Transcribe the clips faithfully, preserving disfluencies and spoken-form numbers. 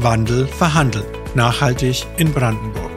Wandel verhandeln. Nachhaltig in Brandenburg.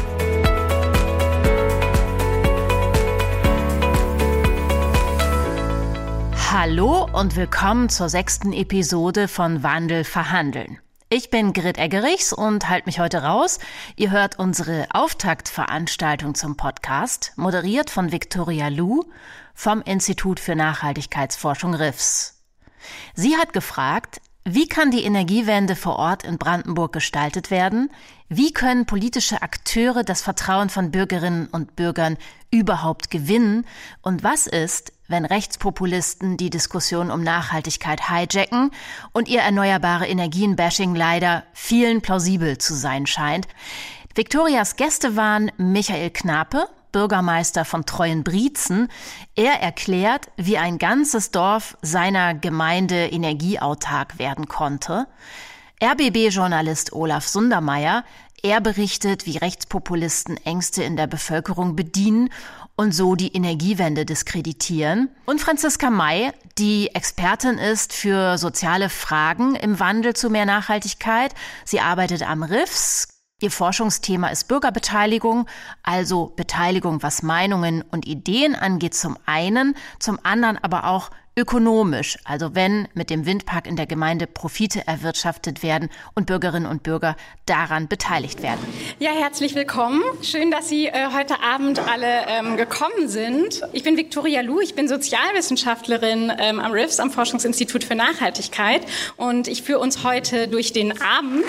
Hallo und willkommen zur sechsten Episode von Wandel verhandeln. Ich bin Grit Eggerichs und halte mich heute raus. Ihr hört unsere Auftaktveranstaltung zum Podcast, moderiert von Viktoria Lu vom Institut für Nachhaltigkeitsforschung R I F S. Sie hat gefragt, wie kann die Energiewende vor Ort in Brandenburg gestaltet werden? Wie können politische Akteure das Vertrauen von Bürgerinnen und Bürgern überhaupt gewinnen? Und was ist, wenn Rechtspopulisten die Diskussion um Nachhaltigkeit hijacken und ihr erneuerbare Energien-Bashing leider vielen plausibel zu sein scheint? Viktorias Gäste waren Michael Knape, Bürgermeister von Treuenbrietzen. Er erklärt, wie ein ganzes Dorf seiner Gemeinde energieautark werden konnte. R B B-Journalist Olaf Sundermeier, er berichtet, wie Rechtspopulisten Ängste in der Bevölkerung bedienen und so die Energiewende diskreditieren. Und Franziska May, die Expertin ist für soziale Fragen im Wandel zu mehr Nachhaltigkeit. Sie arbeitet am R I F S. Ihr Forschungsthema ist Bürgerbeteiligung, also Beteiligung, was Meinungen und Ideen angeht zum einen, zum anderen aber auch ökonomisch, also wenn mit dem Windpark in der Gemeinde Profite erwirtschaftet werden und Bürgerinnen und Bürger daran beteiligt werden. Ja, herzlich willkommen. Schön, dass Sie äh, heute Abend alle ähm, gekommen sind. Ich bin Viktoria Lu, ich bin Sozialwissenschaftlerin ähm, am R I F S, am Forschungsinstitut für Nachhaltigkeit, und ich führe uns heute durch den Abend.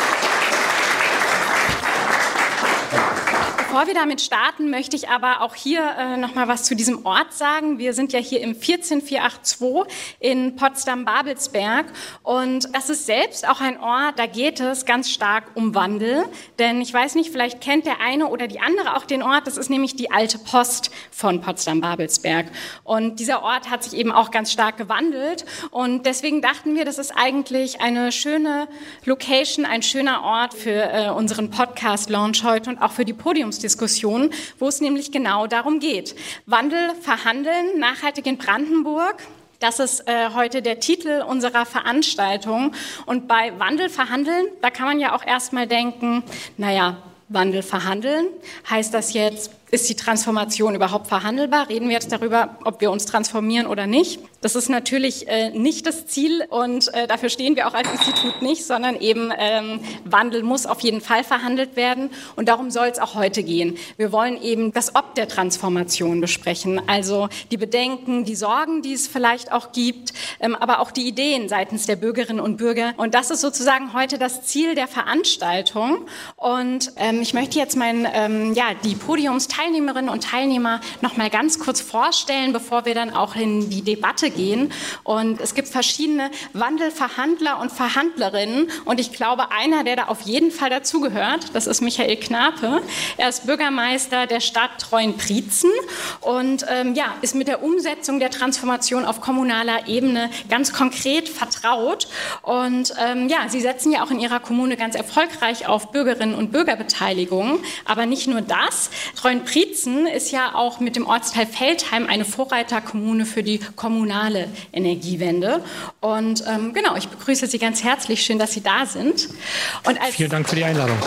Bevor wir damit starten, möchte ich aber auch hier äh, noch mal was zu diesem Ort sagen. Wir sind ja hier im vierzehn vierhundertzweiundachtzig in Potsdam-Babelsberg, und das ist selbst auch ein Ort, da geht es ganz stark um Wandel. Denn ich weiß nicht, vielleicht kennt der eine oder die andere auch den Ort. Das ist nämlich die alte Post von Potsdam-Babelsberg. Und dieser Ort hat sich eben auch ganz stark gewandelt. Und deswegen dachten wir, das ist eigentlich eine schöne Location, ein schöner Ort für äh, unseren Podcast-Launch heute und auch für die Podiumsdiskussion. Diskussion, wo es nämlich genau darum geht. Wandel verhandeln, nachhaltig in Brandenburg. Das ist äh, heute der Titel unserer Veranstaltung. Und bei Wandel verhandeln, da kann man ja auch erstmal denken, naja, Wandel verhandeln, heißt das jetzt, ist die Transformation überhaupt verhandelbar? Reden wir jetzt darüber, ob wir uns transformieren oder nicht? Das ist natürlich äh, nicht das Ziel, und äh, dafür stehen wir auch als Institut nicht, sondern eben ähm, Wandel muss auf jeden Fall verhandelt werden, und darum soll es auch heute gehen. Wir wollen eben das Ob der Transformation besprechen, also die Bedenken, die Sorgen, die es vielleicht auch gibt, ähm, aber auch die Ideen seitens der Bürgerinnen und Bürger, und das ist sozusagen heute das Ziel der Veranstaltung. Und ähm, ich möchte jetzt meinen, ähm, ja, die Podiumsteilnehmerinnen und Teilnehmer noch mal ganz kurz vorstellen, bevor wir dann auch in die Debatte gehen. Und es gibt verschiedene Wandelverhandler und Verhandlerinnen, und ich glaube, einer, der da auf jeden Fall dazugehört, das ist Michael Knape. Er ist Bürgermeister der Stadt Treuenbrietzen und ähm, ja, ist mit der Umsetzung der Transformation auf kommunaler Ebene ganz konkret vertraut. Und ähm, ja, Sie setzen ja auch in Ihrer Kommune ganz erfolgreich auf Bürgerinnen und Bürgerbeteiligung. Aber nicht nur das. Treuenbrietzen ist ja auch mit dem Ortsteil Veltheim eine Vorreiterkommune für die kommunale Energiewende. Und ähm, genau, ich begrüße Sie ganz herzlich. Schön, dass Sie da sind. Und als Vielen Dank für die Einladung.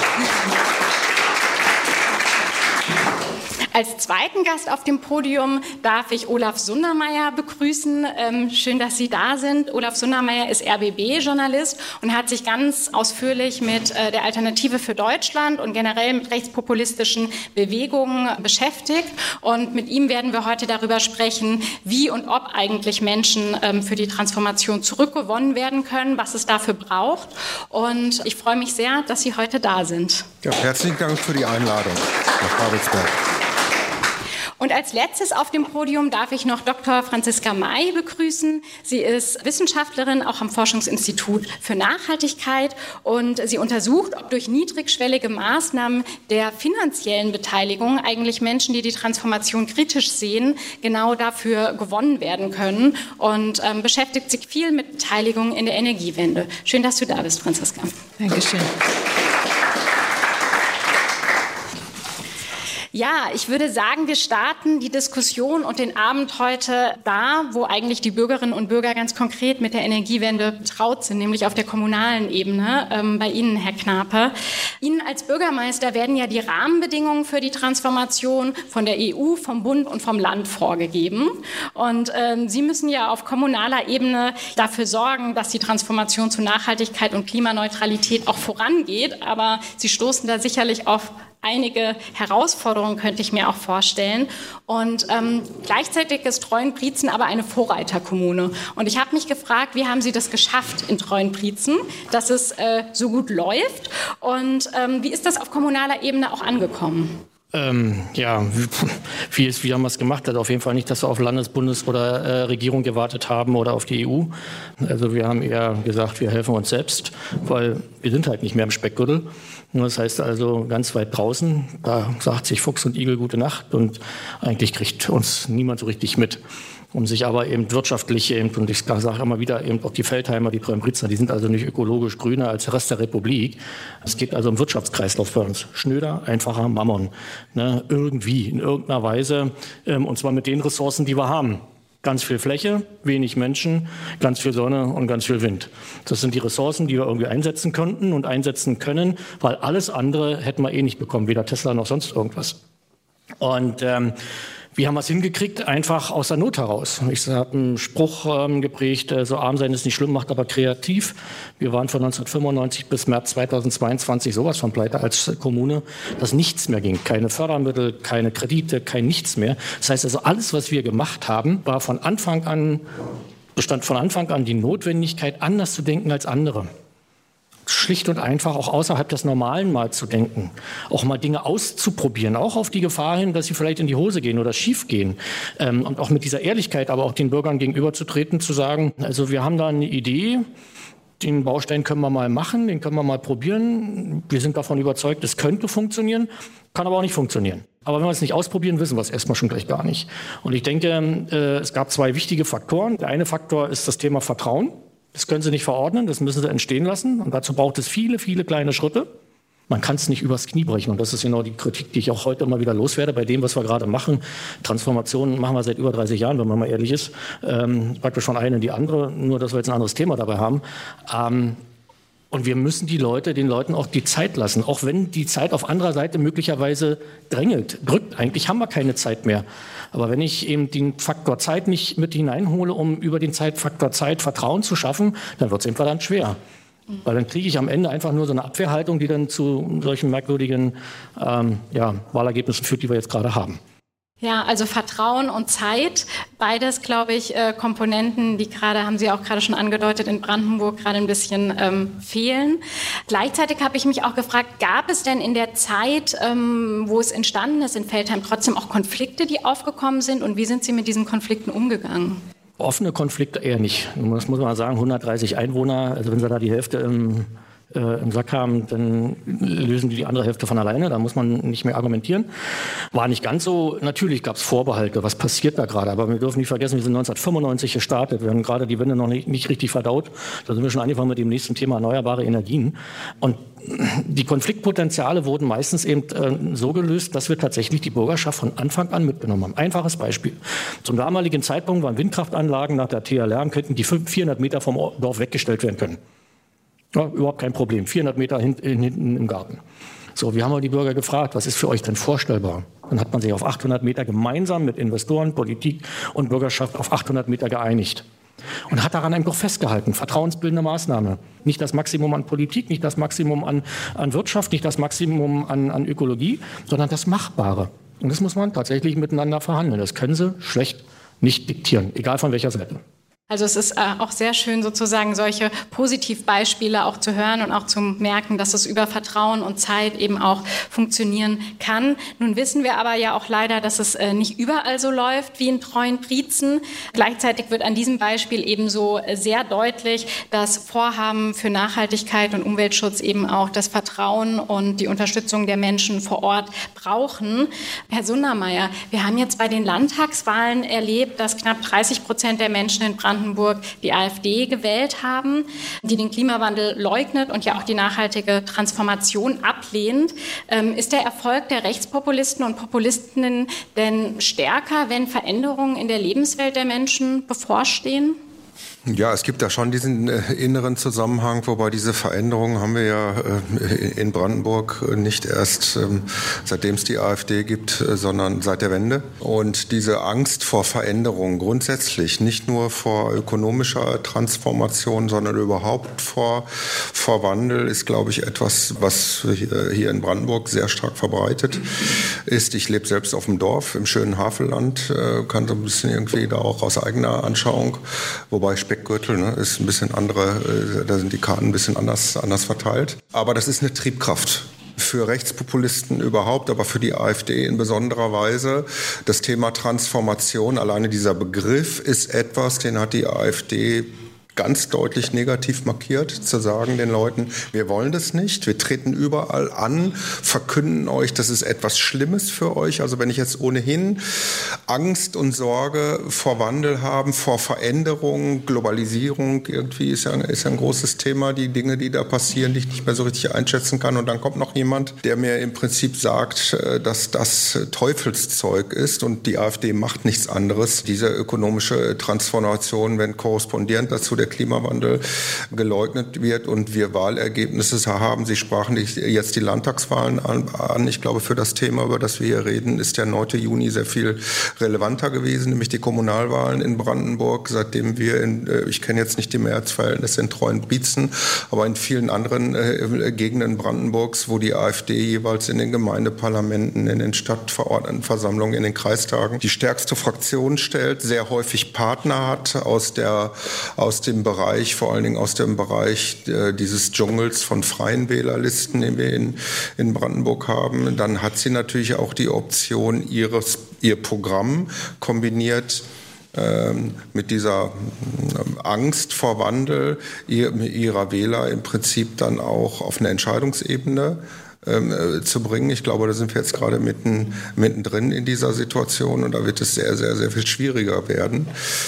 Als zweiten Gast auf dem Podium darf ich Olaf Sundermeier begrüßen. Ähm, schön, dass Sie da sind. Olaf Sundermeier ist R B B-Journalist und hat sich ganz ausführlich mit äh, der Alternative für Deutschland und generell mit rechtspopulistischen Bewegungen beschäftigt. Und mit ihm werden wir heute darüber sprechen, wie und ob eigentlich Menschen ähm, für die Transformation zurückgewonnen werden können, was es dafür braucht. Und ich freue mich sehr, dass Sie heute da sind. Ja, herzlichen Dank für die Einladung nach Babelsberg. Und als letztes auf dem Podium darf ich noch Doktor Franziska May begrüßen. Sie ist Wissenschaftlerin auch am Forschungsinstitut für Nachhaltigkeit, und sie untersucht, ob durch niedrigschwellige Maßnahmen der finanziellen Beteiligung eigentlich Menschen, die die Transformation kritisch sehen, genau dafür gewonnen werden können, und ähm, beschäftigt sich viel mit Beteiligung in der Energiewende. Schön, dass du da bist, Franziska. Dankeschön. Ja, ich würde sagen, wir starten die Diskussion und den Abend heute da, wo eigentlich die Bürgerinnen und Bürger ganz konkret mit der Energiewende betraut sind, nämlich auf der kommunalen Ebene. Ähm, bei Ihnen, Herr Knape. Ihnen als Bürgermeister werden ja die Rahmenbedingungen für die Transformation von der E U, vom Bund und vom Land vorgegeben. Und ähm, Sie müssen ja auf kommunaler Ebene dafür sorgen, dass die Transformation zu Nachhaltigkeit und Klimaneutralität auch vorangeht. Aber Sie stoßen da sicherlich auf einige Herausforderungen, könnte ich mir auch vorstellen. Und ähm, gleichzeitig ist Treuenbrietzen aber eine Vorreiterkommune. Und ich habe mich gefragt, wie haben Sie das geschafft in Treuenbrietzen, dass es äh, so gut läuft? Und ähm, wie ist das auf kommunaler Ebene auch angekommen? Ähm, ja, wie, ist, wie haben wir es gemacht? Also auf jeden Fall nicht, dass wir auf Landes-, Bundes- oder äh, Regierung gewartet haben oder auf die E U. Also wir haben eher gesagt, wir helfen uns selbst, weil wir sind halt nicht mehr im Speckgürtel. Das heißt also ganz weit draußen, da sagt sich Fuchs und Igel gute Nacht und eigentlich kriegt uns niemand so richtig mit. Um sich aber eben wirtschaftlich, eben, und ich sage immer wieder, eben auch die Feldheimer, die Treuenbrietzer, die sind also nicht ökologisch grüner als der Rest der Republik. Es geht also um Wirtschaftskreislauf für uns. Schnöder, einfacher Mammon. Ne, irgendwie, in irgendeiner Weise, ähm, und zwar mit den Ressourcen, die wir haben. Ganz viel Fläche, wenig Menschen, ganz viel Sonne und ganz viel Wind. Das sind die Ressourcen, die wir irgendwie einsetzen könnten und einsetzen können, weil alles andere hätten wir eh nicht bekommen, weder Tesla noch sonst irgendwas. Und ähm, wie haben wir es hingekriegt? Einfach aus der Not heraus. Ich habe einen Spruch ähm, geprägt, äh, so arm sein ist nicht schlimm, macht aber kreativ. Wir waren von neunzehnhundertfünfundneunzig bis März zweitausendzweiundzwanzig sowas von pleite als Kommune, dass nichts mehr ging. Keine Fördermittel, keine Kredite, kein nichts mehr. Das heißt also, alles, was wir gemacht haben, war von Anfang an, bestand von Anfang an die Notwendigkeit, anders zu denken als andere. Schlicht und einfach auch außerhalb des Normalen mal zu denken, auch mal Dinge auszuprobieren, auch auf die Gefahr hin, dass sie vielleicht in die Hose gehen oder schief gehen. Ähm, und auch mit dieser Ehrlichkeit aber auch den Bürgern gegenüberzutreten, zu sagen, also wir haben da eine Idee, den Baustein können wir mal machen, den können wir mal probieren. Wir sind davon überzeugt, es könnte funktionieren, kann aber auch nicht funktionieren. Aber wenn wir es nicht ausprobieren, wissen wir es erstmal schon gleich gar nicht. Und ich denke, äh, es gab zwei wichtige Faktoren. Der eine Faktor ist das Thema Vertrauen. Das können Sie nicht verordnen, das müssen Sie entstehen lassen. Und dazu braucht es viele, viele kleine Schritte. Man kann es nicht übers Knie brechen. Und das ist genau die Kritik, die ich auch heute immer wieder loswerde bei dem, was wir gerade machen. Transformationen machen wir seit über dreißig Jahren, wenn man mal ehrlich ist. Ähm, praktisch von einer in die andere, nur dass wir jetzt ein anderes Thema dabei haben. Ähm, und wir müssen die Leute, den Leuten auch die Zeit lassen. Auch wenn die Zeit auf anderer Seite möglicherweise drängelt, drückt. Eigentlich haben wir keine Zeit mehr. Aber wenn ich eben den Faktor Zeit nicht mit hineinhole, um über den Zeitfaktor Zeit Vertrauen zu schaffen, dann wird es eben verdammt schwer. Weil dann kriege ich am Ende einfach nur so eine Abwehrhaltung, die dann zu solchen merkwürdigen ähm, ja, Wahlergebnissen führt, die wir jetzt gerade haben. Ja, also Vertrauen und Zeit, beides, glaube ich, äh, Komponenten, die gerade, haben Sie auch gerade schon angedeutet, in Brandenburg gerade ein bisschen ähm, fehlen. Gleichzeitig habe ich mich auch gefragt, gab es denn in der Zeit, ähm, wo es entstanden ist in Feldheim, trotzdem auch Konflikte, die aufgekommen sind, und wie sind Sie mit diesen Konflikten umgegangen? Offene Konflikte eher nicht. Das muss man sagen, hundertdreißig Einwohner, also wenn Sie da die Hälfte im Äh, im Sack haben, dann lösen die die andere Hälfte von alleine. Da muss man nicht mehr argumentieren. War nicht ganz so. Natürlich gab es Vorbehalte. Was passiert da gerade? Aber wir dürfen nicht vergessen, wir sind neunzehnhundertfünfundneunzig gestartet. Wir haben gerade die Wende noch nicht, nicht richtig verdaut. Da sind wir schon angefangen mit dem nächsten Thema erneuerbare Energien. Und die Konfliktpotenziale wurden meistens eben äh, so gelöst, dass wir tatsächlich die Bürgerschaft von Anfang an mitgenommen haben. Einfaches Beispiel. Zum damaligen Zeitpunkt waren Windkraftanlagen nach der T L R, könnten die vierhundert Meter vom Dorf weggestellt werden können. Ja, überhaupt kein Problem. vierhundert Meter hin, hinten im Garten. So, wir haben aber die Bürger gefragt, was ist für euch denn vorstellbar? Dann hat man sich auf achthundert Meter gemeinsam mit Investoren, Politik und Bürgerschaft auf achthundert Meter geeinigt. Und hat daran einfach festgehalten. Vertrauensbildende Maßnahme. Nicht das Maximum an Politik, nicht das Maximum an, an Wirtschaft, nicht das Maximum an, an Ökologie, sondern das Machbare. Und das muss man tatsächlich miteinander verhandeln. Das können Sie schlecht nicht diktieren, egal von welcher Seite. Also es ist äh, auch sehr schön, sozusagen solche Positivbeispiele auch zu hören und auch zu merken, dass es über Vertrauen und Zeit eben auch funktionieren kann. Nun wissen wir aber ja auch leider, dass es äh, nicht überall so läuft wie in Treuenbrietzen. Gleichzeitig wird an diesem Beispiel eben so sehr deutlich, dass Vorhaben für Nachhaltigkeit und Umweltschutz eben auch das Vertrauen und die Unterstützung der Menschen vor Ort brauchen. Herr Sundermeier, wir haben jetzt bei den Landtagswahlen erlebt, dass knapp dreißig Prozent der Menschen in Brandenburg Brandenburg die AfD gewählt haben, die den Klimawandel leugnet und ja auch die nachhaltige Transformation ablehnt. Ähm, ist der Erfolg der Rechtspopulisten und Populistinnen denn stärker, wenn Veränderungen in der Lebenswelt der Menschen bevorstehen? Ja, es gibt da schon diesen äh, inneren Zusammenhang, wobei diese Veränderungen haben wir ja äh, in Brandenburg nicht erst ähm, seitdem es die AfD gibt, äh, sondern seit der Wende. Und diese Angst vor Veränderung grundsätzlich, nicht nur vor ökonomischer Transformation, sondern überhaupt vor, vor Wandel, ist, glaube ich, etwas, was hier in Brandenburg sehr stark verbreitet ist. Ich lebe selbst auf dem Dorf im schönen Havelland, äh, kann so ein bisschen irgendwie da auch aus eigener Anschauung, wobei Speckgürtel, ne, ist ein bisschen andere, da sind die Karten ein bisschen anders, anders verteilt. Aber das ist eine Triebkraft für Rechtspopulisten überhaupt, aber für die AfD in besonderer Weise. Das Thema Transformation, alleine dieser Begriff ist etwas, den hat die AfD ganz deutlich negativ markiert, zu sagen den Leuten, wir wollen das nicht, wir treten überall an, verkünden euch, das ist etwas Schlimmes für euch. Also wenn ich jetzt ohnehin Angst und Sorge vor Wandel habe, vor Veränderung, Globalisierung, irgendwie ist ja, ist ja ein großes Thema, die Dinge, die da passieren, die ich nicht mehr so richtig einschätzen kann. Und dann kommt noch jemand, der mir im Prinzip sagt, dass das Teufelszeug ist und die AfD macht nichts anderes. Diese ökonomische Transformation, wenn korrespondierend dazu der Klimawandel geleugnet wird und wir Wahlergebnisse haben. Sie sprachen jetzt die Landtagswahlen an. Ich glaube, für das Thema, über das wir hier reden, ist der neunte Juni sehr viel relevanter gewesen, nämlich die Kommunalwahlen in Brandenburg, seitdem wir, in, ich kenne jetzt nicht die Mehrheitsverhältnisse in Treuenbrietzen, aber in vielen anderen äh, Gegenden Brandenburgs, wo die AfD jeweils in den Gemeindeparlamenten, in den Stadtverordnetenversammlungen, in den Kreistagen die stärkste Fraktion stellt, sehr häufig Partner hat aus der, aus dem Bereich, vor allen Dingen aus dem Bereich äh, dieses Dschungels von freien Wählerlisten, den wir in, in Brandenburg haben. Dann hat sie natürlich auch die Option, ihres, ihr Programm kombiniert ähm, mit dieser äh, Angst vor Wandel ihr, ihrer Wähler im Prinzip dann auch auf eine Entscheidungsebene Ähm, zu bringen. Ich glaube, da sind wir jetzt gerade mitten, mittendrin in dieser Situation und da wird es sehr, sehr, sehr viel schwieriger werden.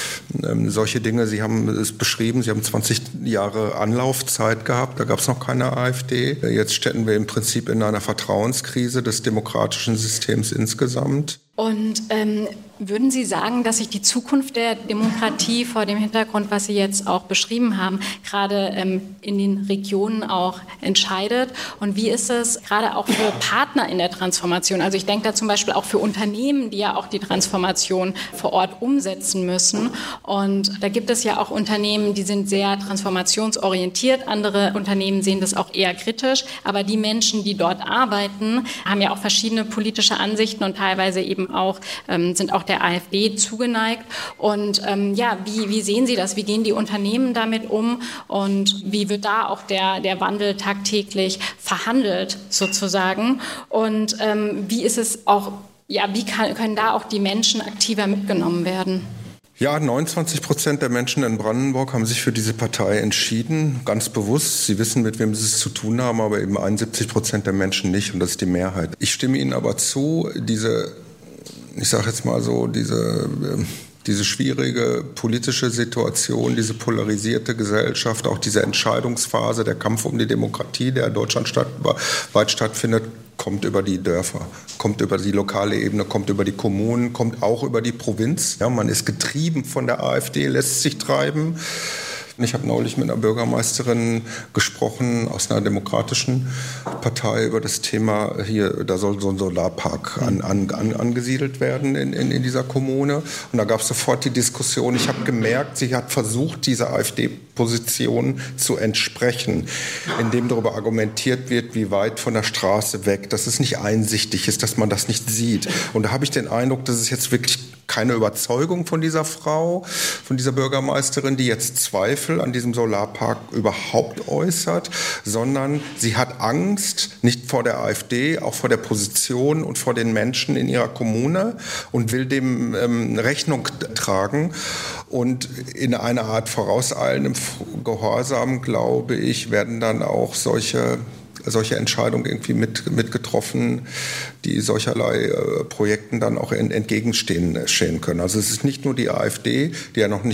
Ähm, solche Dinge, Sie haben es beschrieben, Sie haben zwanzig Jahre Anlaufzeit gehabt, da gab es noch keine AfD. Jetzt stecken wir im Prinzip in einer Vertrauenskrise des demokratischen Systems insgesamt. Und ähm, würden Sie sagen, dass sich die Zukunft der Demokratie vor dem Hintergrund, was Sie jetzt auch beschrieben haben, gerade ähm, in den Regionen auch entscheidet? Und wie ist es gerade auch für Partner in der Transformation? Also ich denke da zum Beispiel auch für Unternehmen, die ja auch die Transformation vor Ort umsetzen müssen. Und da gibt es ja auch Unternehmen, die sind sehr transformationsorientiert. Andere Unternehmen sehen das auch eher kritisch. Aber die Menschen, die dort arbeiten, haben ja auch verschiedene politische Ansichten und teilweise eben auch, ähm, sind auch der AfD zugeneigt. Und ähm, ja, wie, wie sehen Sie das? Wie gehen die Unternehmen damit um? Und wie wird da auch der, der Wandel tagtäglich verhandelt sozusagen? Und ähm, wie ist es auch, ja, wie kann, können da auch die Menschen aktiver mitgenommen werden? Ja, neunundzwanzig Prozent der Menschen in Brandenburg haben sich für diese Partei entschieden, ganz bewusst. Sie wissen, mit wem sie es zu tun haben, aber eben einundsiebzig Prozent der Menschen nicht und das ist die Mehrheit. Ich stimme Ihnen aber zu, diese, ich sage jetzt mal so, diese... Diese schwierige politische Situation, diese polarisierte Gesellschaft, auch diese Entscheidungsphase, der Kampf um die Demokratie, der deutschlandweit stattfindet, kommt über die Dörfer, kommt über die lokale Ebene, kommt über die Kommunen, kommt auch über die Provinz. Ja, man ist getrieben von der AfD, lässt sich treiben. Ich habe neulich mit einer Bürgermeisterin gesprochen aus einer demokratischen Partei über das Thema, hier, da soll so ein Solarpark an, an, an, angesiedelt werden in, in, in dieser Kommune. Und da gab es sofort die Diskussion. Ich habe gemerkt, sie hat versucht, dieser AfD-Position zu entsprechen, indem darüber argumentiert wird, wie weit von der Straße weg, dass es nicht einsichtig ist, dass man das nicht sieht. Und da habe ich den Eindruck, dass es jetzt wirklich keine Überzeugung von dieser Frau, von dieser Bürgermeisterin, die jetzt Zweifel an diesem Solarpark überhaupt äußert, sondern sie hat Angst, nicht vor der AfD, auch vor der Position und vor den Menschen in ihrer Kommune und will dem ähm, Rechnung tragen. Und in einer Art vorauseilendem Gehorsam, glaube ich, werden dann auch solche solche Entscheidungen irgendwie mit, mit getroffen, die solcherlei äh, Projekten dann auch in, entgegenstehen stehen können. Also es ist nicht nur die AfD, die ja noch nicht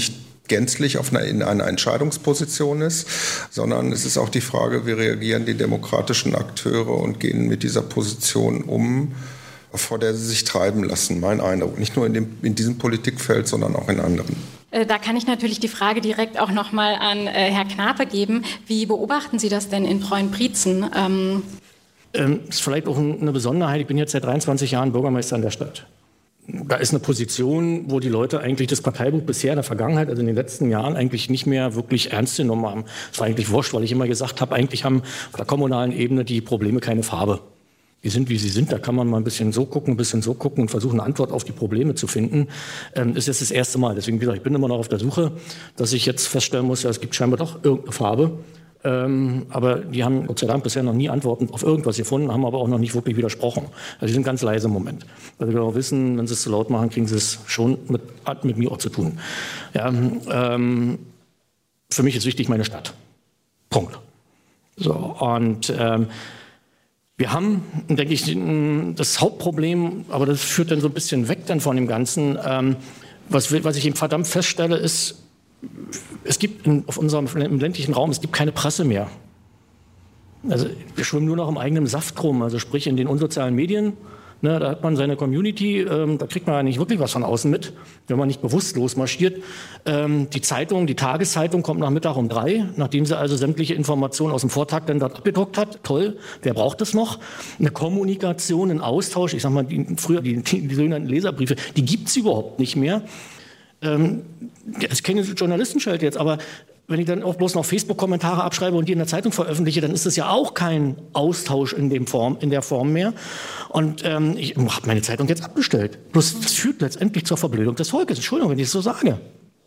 gänzlich auf einer, in einer Entscheidungsposition ist, sondern es ist auch die Frage, wie reagieren die demokratischen Akteure und gehen mit dieser Position um, vor der sie sich treiben lassen, mein Eindruck. Nicht nur in, dem, in diesem Politikfeld, sondern auch in anderen. Da kann ich natürlich die Frage direkt auch nochmal an äh, Herr Knape geben. Wie beobachten Sie das denn in Treuenbrietzen? Ähm ähm, ist vielleicht auch eine Besonderheit. Ich bin jetzt seit dreiundzwanzig Jahren Bürgermeister in der Stadt. Da ist eine Position, wo die Leute eigentlich das Parteibuch bisher in der Vergangenheit, also in den letzten Jahren, eigentlich nicht mehr wirklich ernst genommen haben. Das war eigentlich wurscht, weil ich immer gesagt habe, eigentlich haben auf der kommunalen Ebene die Probleme keine Farbe. Die sind, wie sie sind, da kann man mal ein bisschen so gucken, ein bisschen so gucken und versuchen, eine Antwort auf die Probleme zu finden. Ähm, das ist jetzt das erste Mal. Deswegen, wie gesagt, ich bin immer noch auf der Suche, dass ich jetzt feststellen muss, ja, es gibt scheinbar doch irgendeine Farbe. Ähm, aber die haben Gott sei Dank bisher noch nie Antworten auf irgendwas gefunden, haben aber auch noch nicht wirklich widersprochen. Also die sind ganz leise im Moment. Weil wir auch wissen, wenn sie es zu laut machen, kriegen sie es schon mit, hat mit mir auch zu tun. Ja, ähm, für mich ist wichtig meine Stadt. Punkt. So, und ähm, wir haben, denke ich, das Hauptproblem, aber das führt dann so ein bisschen weg dann von dem Ganzen. Ähm, was, was ich eben verdammt feststelle, ist, es gibt in, auf unserem im ländlichen Raum, es gibt keine Presse mehr. Also wir schwimmen nur noch im eigenen Saft rum, also sprich in den unsozialen Medien. Ne, da hat man seine Community, ähm, da kriegt man ja nicht wirklich was von außen mit, wenn man nicht bewusst losmarschiert. Ähm, die Zeitung, die Tageszeitung kommt nach Mittag um drei, nachdem sie also sämtliche Informationen aus dem Vortag dann dort abgedruckt hat. Toll, wer braucht das noch? Eine Kommunikation, ein Austausch, ich sag mal, die, früher die, die, die sogenannten Leserbriefe, die gibt's überhaupt nicht mehr. Ähm, das ist keine Journalistenschelte jetzt, aber wenn ich dann auch bloß noch Facebook-Kommentare abschreibe und die in der Zeitung veröffentliche, dann ist das ja auch kein Austausch in, dem Form, in der Form mehr. Und ähm, ich habe meine Zeitung jetzt abbestellt. Bloß das führt letztendlich zur Verblödung des Volkes. Entschuldigung, wenn ich es so sage.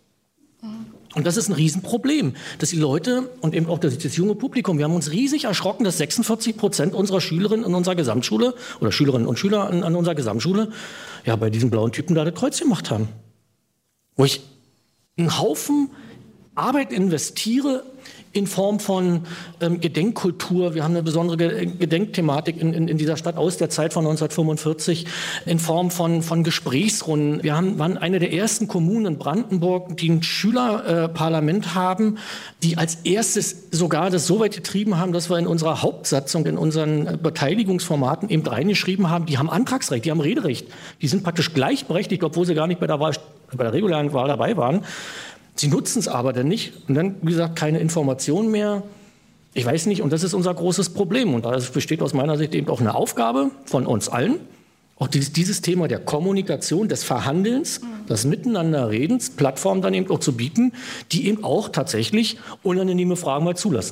Und das ist ein Riesenproblem, dass die Leute und eben auch das, das junge Publikum, wir haben uns riesig erschrocken, dass sechsundvierzig Prozent unserer Schülerinnen in unserer Gesamtschule oder Schülerinnen und Schüler an, an unserer Gesamtschule ja bei diesen blauen Typen da das Kreuz gemacht haben. Wo ich einen Haufen Arbeit investiere in Form von ähm, Gedenkkultur. Wir haben eine besondere Gedenkthematik in, in, in dieser Stadt aus der Zeit von neunzehnhundertfünfundvierzig in Form von, von Gesprächsrunden. Wir haben, waren eine der ersten Kommunen in Brandenburg, die ein Schülerparlament äh, haben, die als erstes sogar das so weit getrieben haben, dass wir in unserer Hauptsatzung, in unseren Beteiligungsformaten eben reingeschrieben haben, die haben Antragsrecht, die haben Rederecht. Die sind praktisch gleichberechtigt, obwohl sie gar nicht bei der Wahl, bei der regulären Wahl dabei waren. Sie nutzen es aber dann nicht. Und dann, wie gesagt, keine Informationen mehr. Ich weiß nicht, und das ist unser großes Problem. Und da besteht aus meiner Sicht eben auch eine Aufgabe von uns allen, auch dieses, dieses Thema der Kommunikation, des Verhandelns, des Miteinanderredens, Plattformen dann eben auch zu bieten, die eben auch tatsächlich unangenehme Fragen mal zulassen.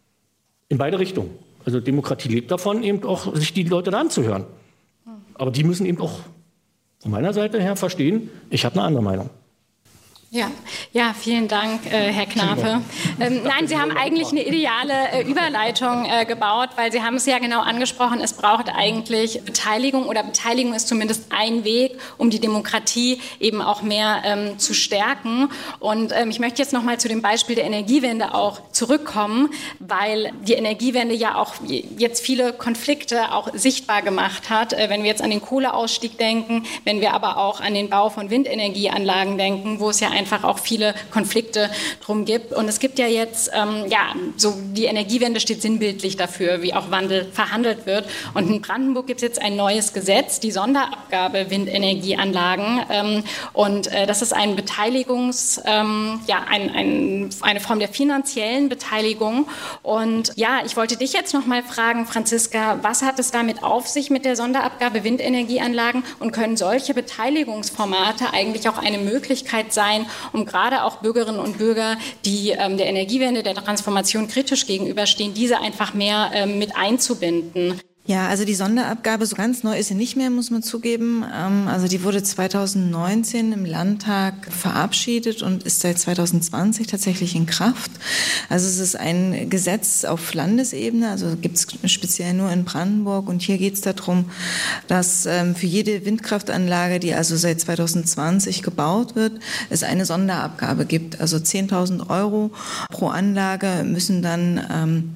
In beide Richtungen. Also Demokratie lebt davon, eben auch sich die Leute da anzuhören. Aber die müssen eben auch von meiner Seite her verstehen, ich habe eine andere Meinung. Ja, ja, vielen Dank, äh, Herr Knape. Ähm, nein, Sie haben eigentlich eine ideale äh, Überleitung äh, gebaut, weil Sie haben es ja genau angesprochen, es braucht eigentlich Beteiligung oder Beteiligung ist zumindest ein Weg, um die Demokratie eben auch mehr ähm, zu stärken. Und ähm, ich möchte jetzt noch mal zu dem Beispiel der Energiewende auch zurückkommen, weil die Energiewende ja auch jetzt viele Konflikte auch sichtbar gemacht hat. Äh, wenn wir jetzt an den Kohleausstieg denken, wenn wir aber auch an den Bau von Windenergieanlagen denken, wo es ja ein einfach auch viele Konflikte drum gibt. Und es gibt ja jetzt, ähm, ja, so die Energiewende steht sinnbildlich dafür, wie auch Wandel verhandelt wird. Und in Brandenburg gibt es jetzt ein neues Gesetz, die Sonderabgabe Windenergieanlagen. Ähm, und äh, das ist ein Beteiligungs, ähm, ja, ein, ein, eine Form der finanziellen Beteiligung. Und ja, ich wollte dich jetzt noch mal fragen, Franziska, was hat es damit auf sich mit der Sonderabgabe Windenergieanlagen und können solche Beteiligungsformate eigentlich auch eine Möglichkeit sein, um gerade auch Bürgerinnen und Bürger, die ähm, der Energiewende, der Transformation kritisch gegenüberstehen, diese einfach mehr ähm, mit einzubinden? Ja, also die Sonderabgabe, so ganz neu ist sie nicht mehr, muss man zugeben. Also die wurde zweitausendneunzehn im Landtag verabschiedet und ist seit zweitausendzwanzig tatsächlich in Kraft. Also es ist ein Gesetz auf Landesebene, also gibt es speziell nur in Brandenburg. Und hier geht es darum, dass für jede Windkraftanlage, die also seit zweitausendzwanzig gebaut wird, es eine Sonderabgabe gibt. Also zehntausend Euro pro Anlage müssen dann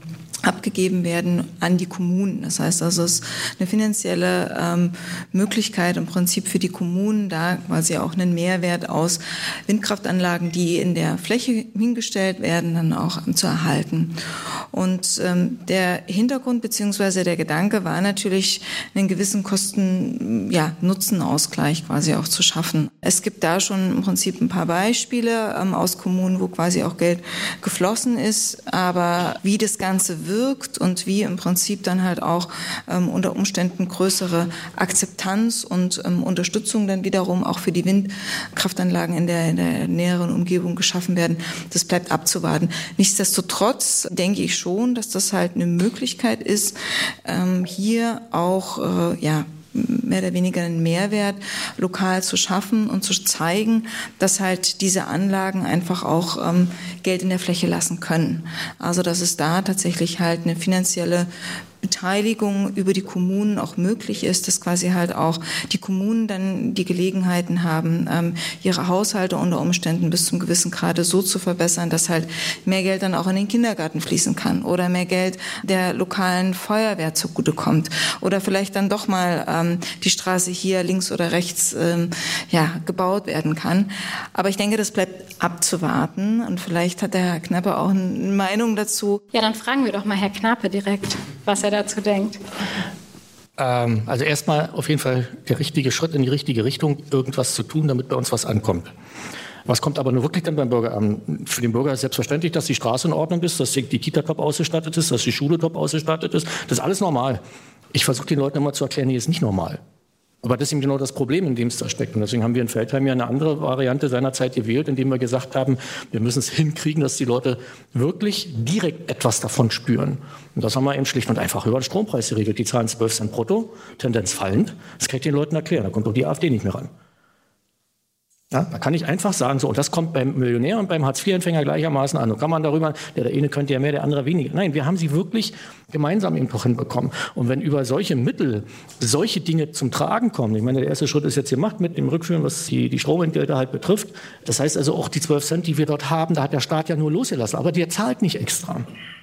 abgegeben werden an die Kommunen. Das heißt also, es ist eine finanzielle ähm, Möglichkeit im Prinzip für die Kommunen, da quasi auch einen Mehrwert aus Windkraftanlagen, die in der Fläche hingestellt werden, dann auch ähm, zu erhalten. Und ähm, der Hintergrund bzw. der Gedanke war natürlich, einen gewissen Kosten-Nutzen-Ausgleich ja, quasi auch zu schaffen. Es gibt da schon im Prinzip ein paar Beispiele ähm, aus Kommunen, wo quasi auch Geld geflossen ist, aber wie das Ganze wirkt und wie im Prinzip dann halt auch ähm, unter Umständen größere Akzeptanz und ähm, Unterstützung dann wiederum auch für die Windkraftanlagen in der, in der näheren Umgebung geschaffen werden, das bleibt abzuwarten. Nichtsdestotrotz denke ich schon, dass das halt eine Möglichkeit ist, ähm, hier auch äh, ja mehr oder weniger einen Mehrwert lokal zu schaffen und zu zeigen, dass halt diese Anlagen einfach auch ähm, Geld in der Fläche lassen können. Also dass es da tatsächlich halt eine finanzielle Beteiligung über die Kommunen auch möglich ist, dass quasi halt auch die Kommunen dann die Gelegenheiten haben, ähm, ihre Haushalte unter Umständen bis zum gewissen Grade so zu verbessern, dass halt mehr Geld dann auch in den Kindergarten fließen kann oder mehr Geld der lokalen Feuerwehr zugutekommt oder vielleicht dann doch mal ähm, die Straße hier links oder rechts ähm, ja, gebaut werden kann. Aber ich denke, das bleibt abzuwarten und vielleicht hat der Herr Knappe auch eine Meinung dazu. Ja, dann fragen wir doch mal Herr Knappe direkt, was er dazu denkt. Ähm, also erstmal auf jeden Fall der richtige Schritt in die richtige Richtung, irgendwas zu tun, damit bei uns was ankommt. Was kommt aber nur wirklich dann beim Bürger an? Für den Bürger ist selbstverständlich, dass die Straße in Ordnung ist, dass die Kita top ausgestattet ist, dass die Schule top ausgestattet ist. Das ist alles normal. Ich versuche den Leuten immer zu erklären, nee, ist nicht normal. Aber das ist eben genau das Problem, in dem es da steckt. Und deswegen haben wir in Veltheim ja eine andere Variante seinerzeit gewählt, indem wir gesagt haben, wir müssen es hinkriegen, dass die Leute wirklich direkt etwas davon spüren. Und das haben wir eben schlicht und einfach über den Strompreis geregelt. Die zahlen zwölf Cent brutto, Tendenz fallend. Das kann ich den Leuten erklären, da kommt doch die AfD nicht mehr ran. Ja, da kann ich einfach sagen, so, und das kommt beim Millionär und beim Hartz-vier-Empfänger gleichermaßen an. Und kann man darüber, der, der eine könnte ja mehr, der andere weniger. Nein, wir haben sie wirklich gemeinsam eben doch hinbekommen. Und wenn über solche Mittel solche Dinge zum Tragen kommen, ich meine, der erste Schritt ist jetzt gemacht mit dem Rückführen, was die, die Stromentgelte halt betrifft. Das heißt also auch die zwölf Cent, die wir dort haben, da hat der Staat ja nur losgelassen. Aber der zahlt nicht extra.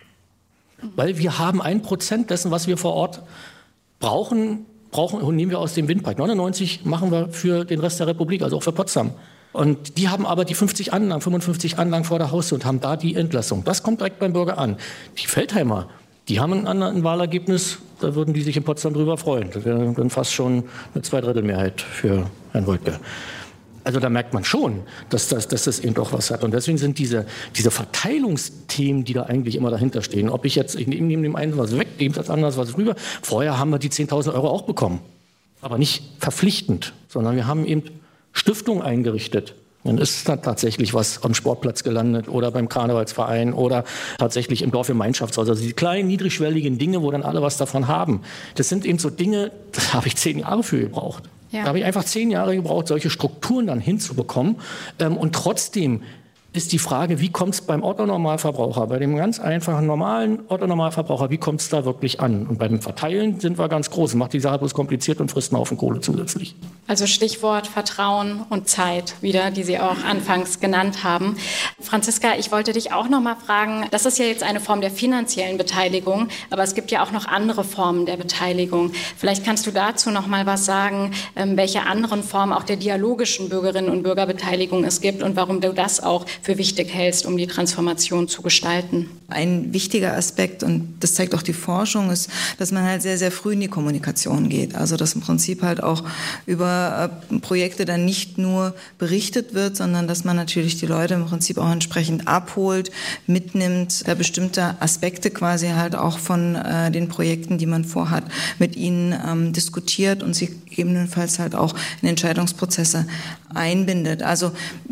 Weil wir haben ein Prozent dessen, was wir vor Ort brauchen, brauchen und nehmen wir aus dem Windpark. neunundneunzig machen wir für den Rest der Republik, also auch für Potsdam. Und die haben aber die fünfzig Anlagen, fünfundfünfzig Anlagen vor der Haustür und haben da die Entlassung. Das kommt direkt beim Bürger an. Die Veltheimer, die haben ein, ein Wahlergebnis, da würden die sich in Potsdam drüber freuen. Das wäre dann fast schon eine Zweidrittelmehrheit für Herrn Woidke. Also da merkt man schon, dass das, dass das eben doch was hat. Und deswegen sind diese, diese Verteilungsthemen, die da eigentlich immer dahinter stehen, ob ich jetzt, ich nehme dem einen was weg, dem das anders was rüber. Vorher haben wir die zehntausend Euro auch bekommen. Aber nicht verpflichtend, sondern wir haben eben Stiftungen eingerichtet. Dann ist da tatsächlich was am Sportplatz gelandet oder beim Karnevalsverein oder tatsächlich im Dorfgemeinschaftshaus. Also die kleinen, niedrigschwelligen Dinge, wo dann alle was davon haben. Das sind eben so Dinge, da habe ich zehn Jahre für gebraucht. Ja. Da habe ich einfach zehn Jahre gebraucht, solche Strukturen dann hinzubekommen. Ähm, und trotzdem ist die Frage, wie kommt es beim Otto-Normalverbraucher, bei dem ganz einfachen, normalen Otto-Normalverbraucher, wie kommt es da wirklich an? Und beim Verteilen sind wir ganz groß. Macht die Sache bloß kompliziert und frisst einen Haufen Kohle zusätzlich. Also Stichwort Vertrauen und Zeit wieder, die Sie auch anfangs genannt haben. Franziska, ich wollte dich auch noch mal fragen, das ist ja jetzt eine Form der finanziellen Beteiligung, aber es gibt ja auch noch andere Formen der Beteiligung. Vielleicht kannst du dazu noch mal was sagen, welche anderen Formen auch der dialogischen Bürgerinnen- und Bürgerbeteiligung es gibt und warum du das auch für wichtig hältst, um die Transformation zu gestalten. Ein wichtiger Aspekt, und das zeigt auch die Forschung, ist, dass man halt sehr, sehr früh in die Kommunikation geht. Also dass im Prinzip halt auch über Projekte dann nicht nur berichtet wird, sondern dass man natürlich die Leute im Prinzip auch entsprechend abholt, mitnimmt, da bestimmte Aspekte quasi halt auch von äh, den Projekten, die man vorhat, mit ihnen ähm, diskutiert und sie gegebenenfalls halt auch in Entscheidungsprozesse einbindet. Also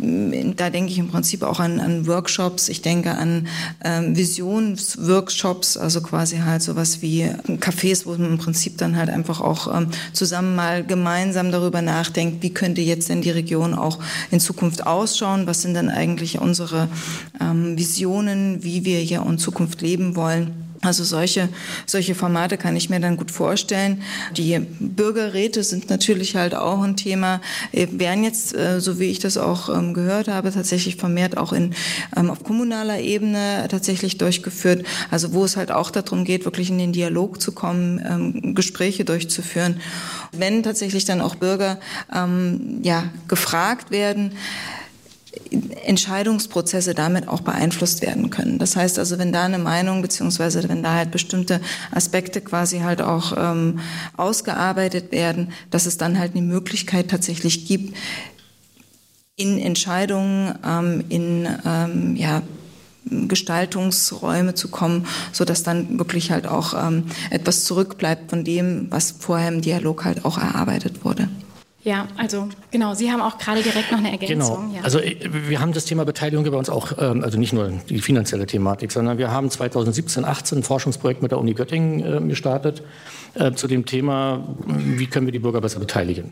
da denke ich im Prinzip auch an, an Workshops, ich denke an ähm, Visionsworkshops, also quasi halt sowas wie Cafés, wo man im Prinzip dann halt einfach auch ähm, zusammen mal gemeinsam darüber nachdenkt, wie könnte jetzt denn die Region auch in Zukunft ausschauen, was sind dann eigentlich unsere ähm, Visionen, wie wir hier in Zukunft leben wollen. Also solche, solche Formate kann ich mir dann gut vorstellen. Die Bürgerräte sind natürlich halt auch ein Thema, werden jetzt, so wie ich das auch gehört habe, tatsächlich vermehrt auch in, auf kommunaler Ebene tatsächlich durchgeführt. Also wo es halt auch darum geht, wirklich in den Dialog zu kommen, Gespräche durchzuführen. Wenn tatsächlich dann auch Bürger ja, gefragt werden, Entscheidungsprozesse damit auch beeinflusst werden können. Das heißt also, wenn da eine Meinung beziehungsweise wenn da halt bestimmte Aspekte quasi halt auch ähm, ausgearbeitet werden, dass es dann halt eine Möglichkeit tatsächlich gibt, in Entscheidungen, ähm, in ähm, ja, Gestaltungsräume zu kommen, sodass dann wirklich halt auch ähm, etwas zurückbleibt von dem, was vorher im Dialog halt auch erarbeitet wurde. Ja, also genau, Sie haben auch gerade direkt noch eine Ergänzung. Genau, ja. also wir haben das Thema Beteiligung bei uns auch, also nicht nur die finanzielle Thematik, sondern wir haben zweitausendsiebzehn, achtzehn ein Forschungsprojekt mit der Uni Göttingen gestartet zu dem Thema, wie können wir die Bürger besser beteiligen.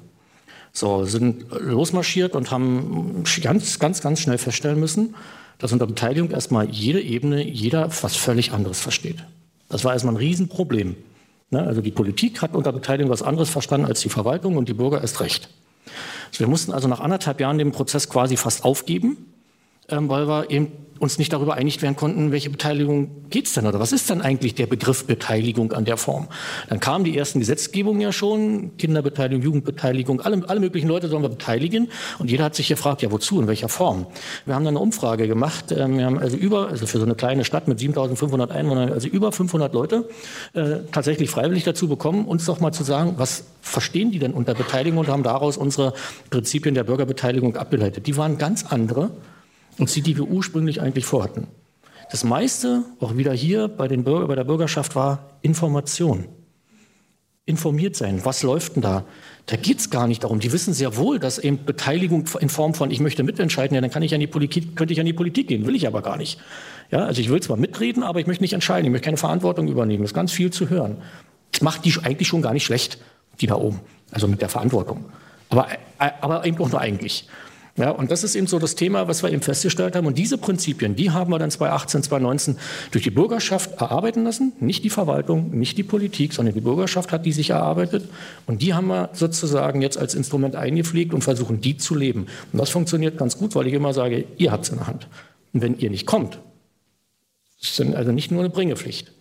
So, sind losmarschiert und haben ganz, ganz, ganz schnell feststellen müssen, dass unter Beteiligung erstmal jede Ebene, jeder was völlig anderes versteht. Das war erstmal ein Riesenproblem. Also die Politik hat unter Beteiligung was anderes verstanden als die Verwaltung und die Bürger erst recht. Also wir mussten also nach anderthalb Jahren den Prozess quasi fast aufgeben, weil wir eben uns nicht darüber einig werden konnten, welche Beteiligung geht's denn oder was ist denn eigentlich der Begriff Beteiligung an der Form. Dann kamen die ersten Gesetzgebungen ja schon, Kinderbeteiligung, Jugendbeteiligung, alle, alle möglichen Leute sollen wir beteiligen und jeder hat sich gefragt, ja wozu, in welcher Form. Wir haben dann eine Umfrage gemacht, wir haben also über, also für so eine kleine Stadt mit siebentausendfünfhundert Einwohnern, also über fünfhundert Leute äh, tatsächlich freiwillig dazu bekommen, uns doch mal zu sagen, was verstehen die denn unter Beteiligung und haben daraus unsere Prinzipien der Bürgerbeteiligung abgeleitet. Die waren ganz andere und die, die wir ursprünglich eigentlich vorhatten. Das meiste, auch wieder hier bei, den Bürger, bei der Bürgerschaft, war Information. Informiert sein, was läuft denn da? Da geht es gar nicht darum. Die wissen sehr wohl, dass eben Beteiligung in Form von, ich möchte mitentscheiden, ja, dann kann ich an die Politik, könnte ich an die Politik gehen, will ich aber gar nicht. Ja, also ich will zwar mitreden, aber ich möchte nicht entscheiden, ich möchte keine Verantwortung übernehmen. Das ist ganz viel zu hören. Das macht die eigentlich schon gar nicht schlecht, die da oben, also mit der Verantwortung. Aber, aber eben auch nur eigentlich. Ja, und das ist eben so das Thema, was wir eben festgestellt haben. Und diese Prinzipien, die haben wir dann zweitausendachtzehn, zweitausendneunzehn durch die Bürgerschaft erarbeiten lassen. Nicht die Verwaltung, nicht die Politik, sondern die Bürgerschaft hat die sich erarbeitet. Und die haben wir sozusagen jetzt als Instrument eingepflegt und versuchen, die zu leben. Und das funktioniert ganz gut, weil ich immer sage, ihr habt es in der Hand. Und wenn ihr nicht kommt, ist dann also nicht nur eine Bringepflicht.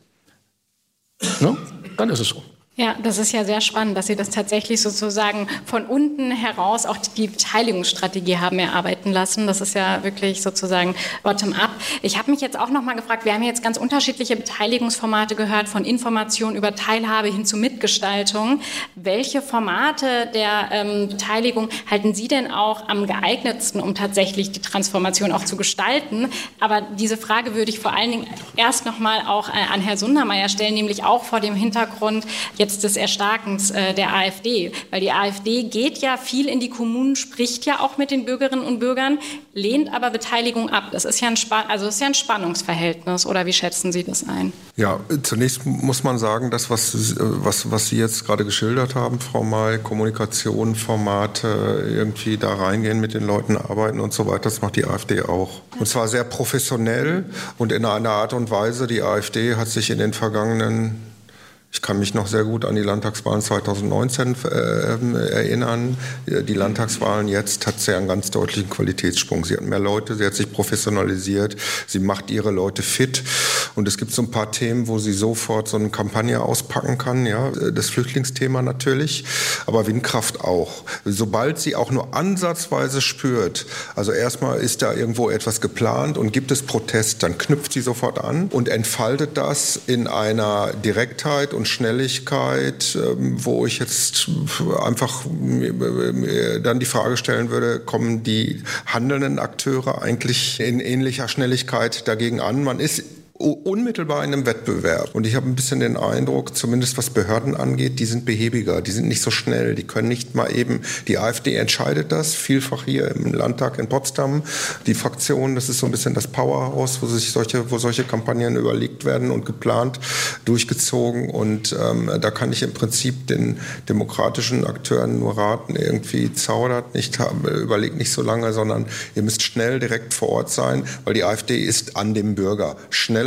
Ne? Dann ist es so. Ja, das ist ja sehr spannend, dass Sie das tatsächlich sozusagen von unten heraus auch die Beteiligungsstrategie haben erarbeiten lassen. Das ist ja wirklich sozusagen bottom-up. Ich habe mich jetzt auch noch mal gefragt, wir haben jetzt ganz unterschiedliche Beteiligungsformate gehört, von Information über Teilhabe hin zu Mitgestaltung. Welche Formate der ähm, Beteiligung halten Sie denn auch am geeignetsten, um tatsächlich die Transformation auch zu gestalten? Aber diese Frage würde ich vor allen Dingen erst noch mal auch äh, an Herrn Sundermeier stellen, nämlich auch vor dem Hintergrund jetzt des Erstarkens äh, der AfD. Weil die AfD geht ja viel in die Kommunen, spricht ja auch mit den Bürgerinnen und Bürgern, lehnt aber Beteiligung ab. Das ist ja ein, Span- also das ist ja ein Spannungsverhältnis. Oder wie schätzen Sie das ein? Ja, zunächst muss man sagen, dass was, was, was Sie jetzt gerade geschildert haben, Frau May, Kommunikation, Formate, irgendwie da reingehen, mit den Leuten arbeiten und so weiter, das macht die AfD auch. Und zwar sehr professionell und in einer Art und Weise. Die AfD hat sich in den vergangenen Ich kann mich noch sehr gut an die Landtagswahlen zweitausendneunzehn äh, erinnern. Die Landtagswahlen jetzt hat sie einen ganz deutlichen Qualitätssprung. Sie hat mehr Leute, sie hat sich professionalisiert, sie macht ihre Leute fit. Und es gibt so ein paar Themen, wo sie sofort so eine Kampagne auspacken kann. Ja, das Flüchtlingsthema natürlich, aber Windkraft auch. Sobald sie auch nur ansatzweise spürt, also erstmal ist da irgendwo etwas geplant und gibt es Protest, dann knüpft sie sofort an und entfaltet das in einer Direktheit und Schnelligkeit, wo ich jetzt einfach dann die Frage stellen würde, kommen die handelnden Akteure eigentlich in ähnlicher Schnelligkeit dagegen an? Man ist unmittelbar in einem Wettbewerb. Und ich habe ein bisschen den Eindruck, zumindest was Behörden angeht, die sind behäbiger, die sind nicht so schnell, die können nicht mal eben, die AfD entscheidet das, vielfach hier im Landtag in Potsdam, die Fraktion, das ist so ein bisschen das Powerhouse, wo sich solche, wo solche Kampagnen überlegt werden und geplant, durchgezogen. Und ähm, da kann ich im Prinzip den demokratischen Akteuren nur raten, irgendwie zaudert nicht, überlegt nicht so lange, sondern ihr müsst schnell direkt vor Ort sein, weil die AfD ist an dem Bürger. Schnell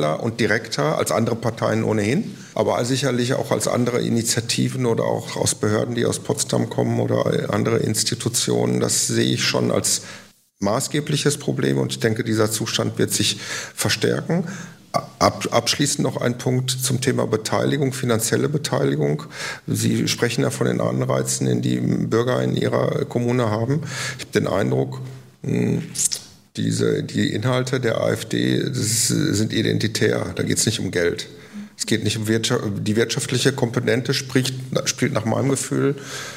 schneller und direkter als andere Parteien ohnehin, aber sicherlich auch als andere Initiativen oder auch aus Behörden, die aus Potsdam kommen oder andere Institutionen. Das sehe ich schon als maßgebliches Problem und ich denke, dieser Zustand wird sich verstärken. Ab, abschließend noch ein Punkt zum Thema Beteiligung, finanzielle Beteiligung. Sie sprechen ja von den Anreizen, die Bürger in ihrer Kommune haben. Ich habe den Eindruck, diese, die Inhalte der AfD das sind identitär. Da geht es nicht um Geld. Es geht nicht um Wirtschaft, die wirtschaftliche Komponente spricht, spielt nach meinem Gefühl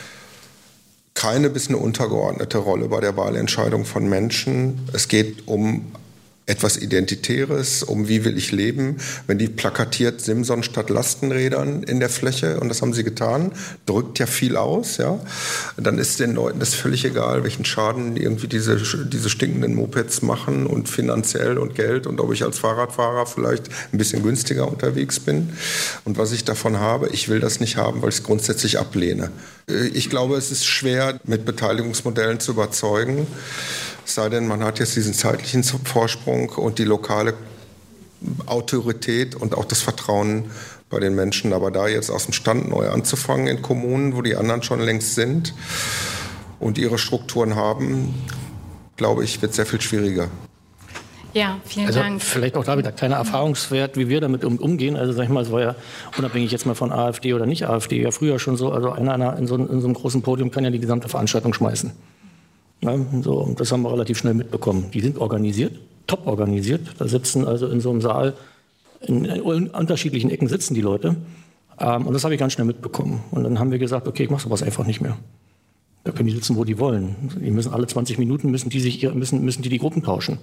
keine bis eine untergeordnete Rolle bei der Wahlentscheidung von Menschen. Es geht um etwas Identitäres, um wie will ich leben. Wenn die plakatiert Simson statt Lastenrädern in der Fläche, und das haben sie getan, drückt ja viel aus, ja, dann ist den Leuten das völlig egal, welchen Schaden irgendwie diese, diese stinkenden Mopeds machen und finanziell und Geld und ob ich als Fahrradfahrer vielleicht ein bisschen günstiger unterwegs bin und was ich davon habe. Ich will das nicht haben, weil ich es grundsätzlich ablehne. Ich glaube, es ist schwer, mit Beteiligungsmodellen zu überzeugen. Es sei denn, man hat jetzt diesen zeitlichen Vorsprung und die lokale Autorität und auch das Vertrauen bei den Menschen. Aber da jetzt aus dem Stand neu anzufangen in Kommunen, wo die anderen schon längst sind und ihre Strukturen haben, glaube ich, wird sehr viel schwieriger. Ja, vielen also Dank. Vielleicht auch da wieder ein kleiner Erfahrungswert, wie wir damit um, umgehen. Also sag ich mal, es war ja unabhängig jetzt mal von AfD oder nicht AfD, ja früher schon so, also einer, einer in, so, in so einem großen Podium kann ja die gesamte Veranstaltung schmeißen. Ja, so, und das haben wir relativ schnell mitbekommen. Die sind organisiert, top organisiert. Da sitzen also in so einem Saal, in, in unterschiedlichen Ecken sitzen die Leute. Ähm, und das habe ich ganz schnell mitbekommen. Und dann haben wir gesagt, okay, ich mache sowas einfach nicht mehr. Da können die sitzen, wo die wollen. Die müssen alle zwanzig Minuten müssen die sich müssen, müssen die, die Gruppen tauschen.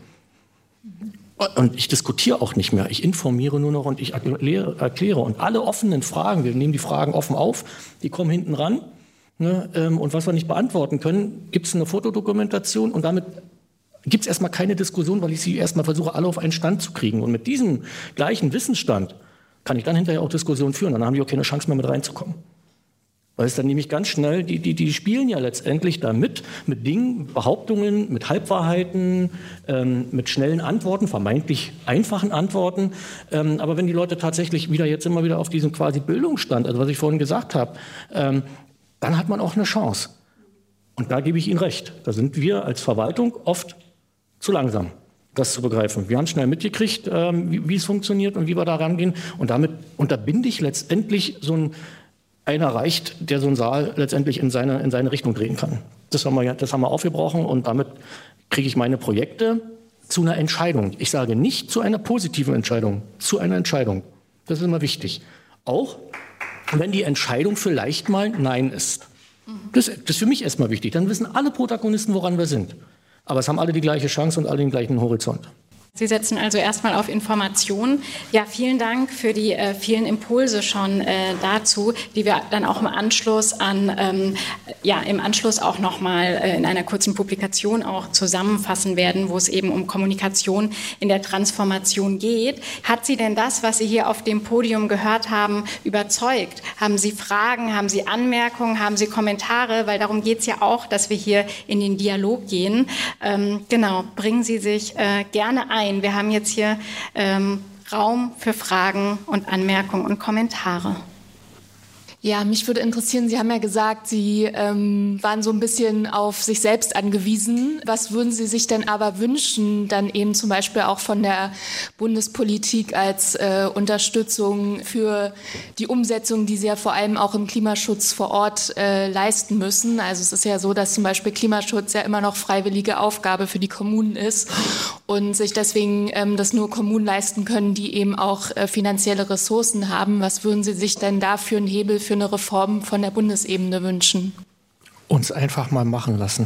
Und ich diskutiere auch nicht mehr. Ich informiere nur noch und ich erkläre, erkläre. Und alle offenen Fragen, wir nehmen die Fragen offen auf, die kommen hinten ran. Ne, ähm, und was wir nicht beantworten können, gibt es eine Fotodokumentation und damit gibt es erstmal keine Diskussion, weil ich sie erstmal versuche, alle auf einen Stand zu kriegen. Und mit diesem gleichen Wissensstand kann ich dann hinterher auch Diskussionen führen. Dann haben die auch keine Chance mehr mit reinzukommen. Weil es dann nämlich ganz schnell, die, die, die spielen ja letztendlich damit, mit Dingen, Behauptungen, mit Halbwahrheiten, ähm, mit schnellen Antworten, vermeintlich einfachen Antworten. Ähm, aber wenn die Leute tatsächlich wieder jetzt immer wieder auf diesem quasi Bildungsstand, also was ich vorhin gesagt habe, ähm, dann hat man auch eine Chance. Und da gebe ich Ihnen recht. Da sind wir als Verwaltung oft zu langsam, das zu begreifen. Wir haben schnell mitgekriegt, ähm, wie, wie es funktioniert und wie wir da rangehen. Und damit unterbinde ich letztendlich so ein, einer reicht, der so einen Saal letztendlich in seine, in seine Richtung drehen kann. Das haben wir, das haben wir aufgebrochen und damit kriege ich meine Projekte zu einer Entscheidung. Ich sage nicht zu einer positiven Entscheidung, zu einer Entscheidung. Das ist immer wichtig. Auch wenn die Entscheidung vielleicht mal Nein ist. Das, das ist für mich erstmal wichtig. Dann wissen alle Protagonisten, woran wir sind. Aber es haben alle die gleiche Chance und alle den gleichen Horizont. Sie setzen also erstmal auf Information. Ja, vielen Dank für die äh, vielen Impulse schon äh, dazu, die wir dann auch im Anschluss an, ähm, ja, im Anschluss auch nochmal äh, in einer kurzen Publikation auch zusammenfassen werden, wo es eben um Kommunikation in der Transformation geht. Hat Sie denn das, was Sie hier auf dem Podium gehört haben, überzeugt? Haben Sie Fragen, haben Sie Anmerkungen, haben Sie Kommentare? Weil darum geht es ja auch, dass wir hier in den Dialog gehen. Ähm, genau, bringen Sie sich äh, gerne ein. Wir haben jetzt hier ähm, Raum für Fragen und Anmerkungen und Kommentare. Ja, mich würde interessieren, Sie haben ja gesagt, Sie ähm, waren so ein bisschen auf sich selbst angewiesen. Was würden Sie sich denn aber wünschen, dann eben zum Beispiel auch von der Bundespolitik als äh, Unterstützung für die Umsetzung, die Sie ja vor allem auch im Klimaschutz vor Ort äh, leisten müssen? Also es ist ja so, dass zum Beispiel Klimaschutz ja immer noch freiwillige Aufgabe für die Kommunen ist und sich deswegen ähm, das nur Kommunen leisten können, die eben auch äh, finanzielle Ressourcen haben. Was würden Sie sich denn da für einen Hebel für eine Reform von der Bundesebene wünschen? Uns einfach mal machen lassen.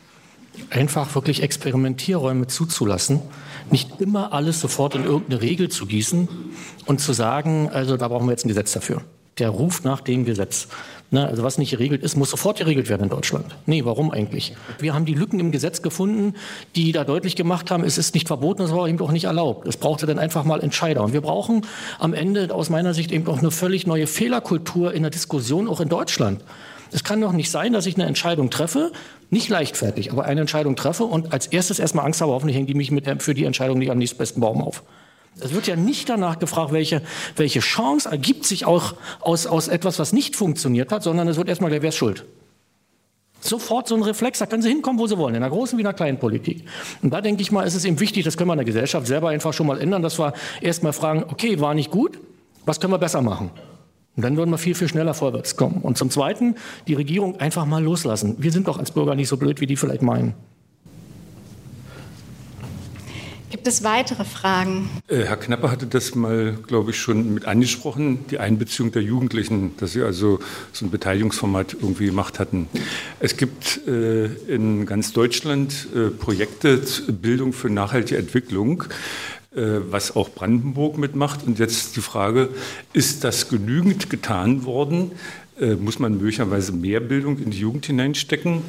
Einfach wirklich Experimentierräume zuzulassen. Nicht immer alles sofort in irgendeine Regel zu gießen und zu sagen, also da brauchen wir jetzt ein Gesetz dafür. Der ruft nach dem Gesetz. Na, also was nicht geregelt ist, muss sofort geregelt werden in Deutschland. Nee, warum eigentlich? Wir haben die Lücken im Gesetz gefunden, die da deutlich gemacht haben, es ist nicht verboten, es war eben auch nicht erlaubt. Es brauchte dann einfach mal Entscheider. Und wir brauchen am Ende aus meiner Sicht eben auch eine völlig neue Fehlerkultur in der Diskussion, auch in Deutschland. Es kann doch nicht sein, dass ich eine Entscheidung treffe, nicht leichtfertig, aber eine Entscheidung treffe und als erstes erstmal Angst habe, hoffentlich hängen die mich mit der, für die Entscheidung nicht am nächstbesten Baum auf. Es wird ja nicht danach gefragt, welche, welche Chance ergibt sich auch aus, aus etwas, was nicht funktioniert hat, sondern es wird erstmal, wer ist schuld? Sofort so ein Reflex, da können Sie hinkommen, wo Sie wollen, in der großen wie in der kleinen Politik. Und da denke ich mal, ist es eben wichtig, das können wir in der Gesellschaft selber einfach schon mal ändern, dass wir erstmal fragen, okay, war nicht gut, was können wir besser machen? Und dann würden wir viel, viel schneller vorwärts kommen. Und zum Zweiten, die Regierung einfach mal loslassen. Wir sind doch als Bürger nicht so blöd, wie die vielleicht meinen. Gibt es weitere Fragen? Äh, Herr Knapper hatte das mal, glaube ich, schon mit angesprochen, die Einbeziehung der Jugendlichen, dass sie also so ein Beteiligungsformat irgendwie gemacht hatten. Es gibt äh, in ganz Deutschland äh, Projekte Bildung für nachhaltige Entwicklung, äh, was auch Brandenburg mitmacht. Und jetzt die Frage, ist das genügend getan worden? Äh, muss man möglicherweise mehr Bildung in die Jugend hineinstecken?